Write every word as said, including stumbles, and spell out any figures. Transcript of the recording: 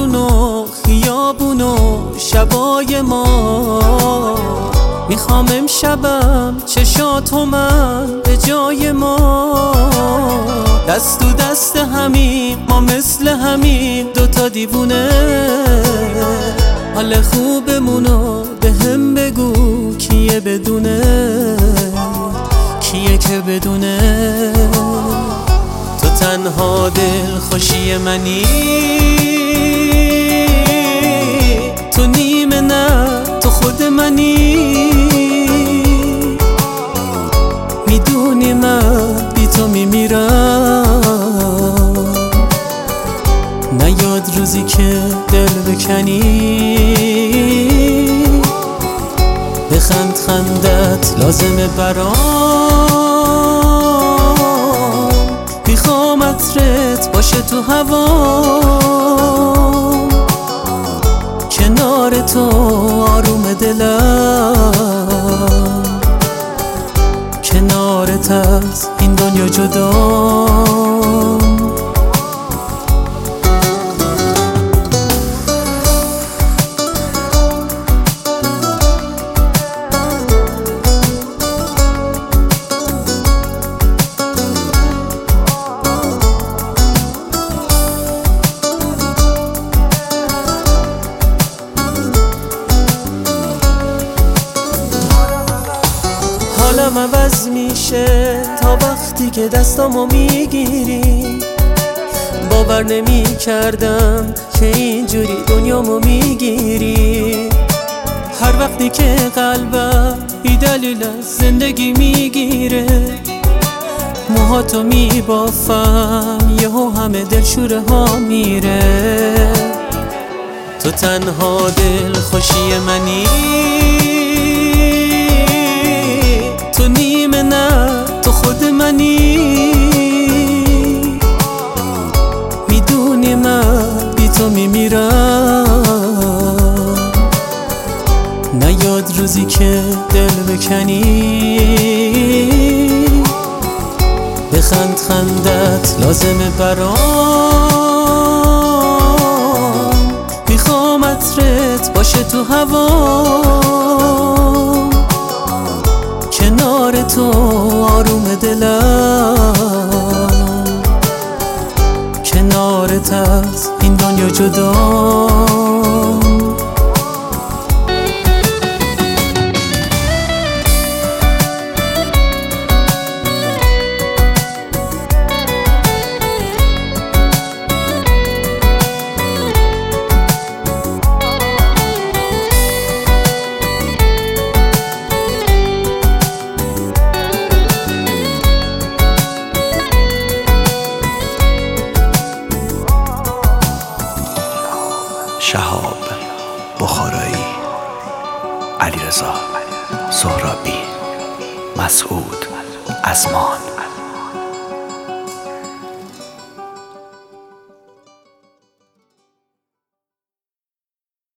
بارون و خیابون و شبای ما. میخوام امشبم چشاتو من به جای ما. دست تو دست همین ما مثل همین دوتا دیوونه. حال خوبمونو به هم بگو کیه بدونه، کیه که بدونه. تو تنها دل خوشی منی، تو نیمه نه تو خود منی. میدونی من بی تو میمیرم، نیاد روزی که دل بکنی. بخند خندت لازمه برام، میخوام عطرت باشه تو هوا. کنار تو آروم دلم، کنارت از این دنیا جدا. حالم عوض میشه تا وقتی که دستامو میگیری. باور نمی کردم که اینجوری دنیامو میگیری. هر وقتی که قلبم بی دلیل از زندگی میگیره، موهاتو میبافم یهو همه دلشوره ها میره. تو تنها دل خوشی منی، تو نیمه نه تو خود منی. میدونی من بی تو میمیرم، نیاد روزی که دل بکنی. بخند خندت لازمه برام، میخوام عطرت باشه تو هوا. کنار تو آروم دلم، کنارت از این دنیا جدا. شهاب بخارایی، علیرضا سهرابی، مسعود ازمان.